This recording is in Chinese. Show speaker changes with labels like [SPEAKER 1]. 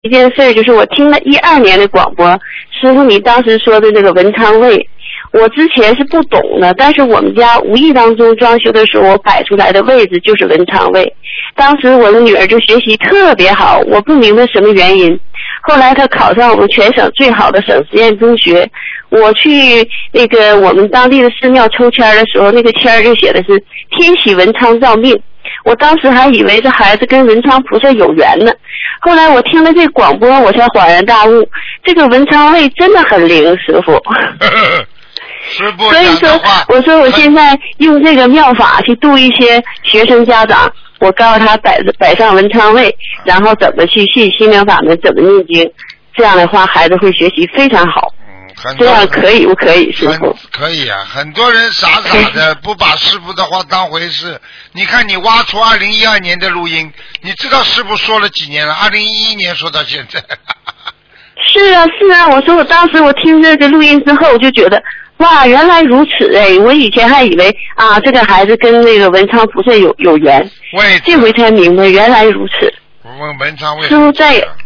[SPEAKER 1] 一件事，就是我听了12年的广播，师傅你当时说的这个文昌位，我之前是不懂的，但是我们家无意当中装修的时候，我摆出来的位置就是文昌位。当时我的女儿就学习特别好，我不明白什么原因。后来她考上我们全省最好的省实验中学，我去那个我们当地的寺庙抽签的时候，那个签就写的是天喜文昌照命。我当时还以为这孩子跟文昌菩萨有缘呢，后来我听了这广播，我才恍然大悟，这个文昌位真的很灵，师傅。所以说，我说我现在用这个妙法去度一些学生家长，我告诉他摆上文昌位，然后怎么去信心灵法门，怎么念经，这样的话孩子会学习非常好。这样可以不可以，师傅？
[SPEAKER 2] 可以啊，很多人傻的不把师傅的话当回事。你看你挖出2012年的录音，你知道师傅说了几年了？2011年说到现在。
[SPEAKER 1] 是啊是啊，我说我当时我听这个录音之后，我就觉得哇，原来如此哎！我以前还以为啊，这个孩子跟那个文昌菩萨有缘，这回才明白原来如此。
[SPEAKER 2] 文昌位。
[SPEAKER 1] 师傅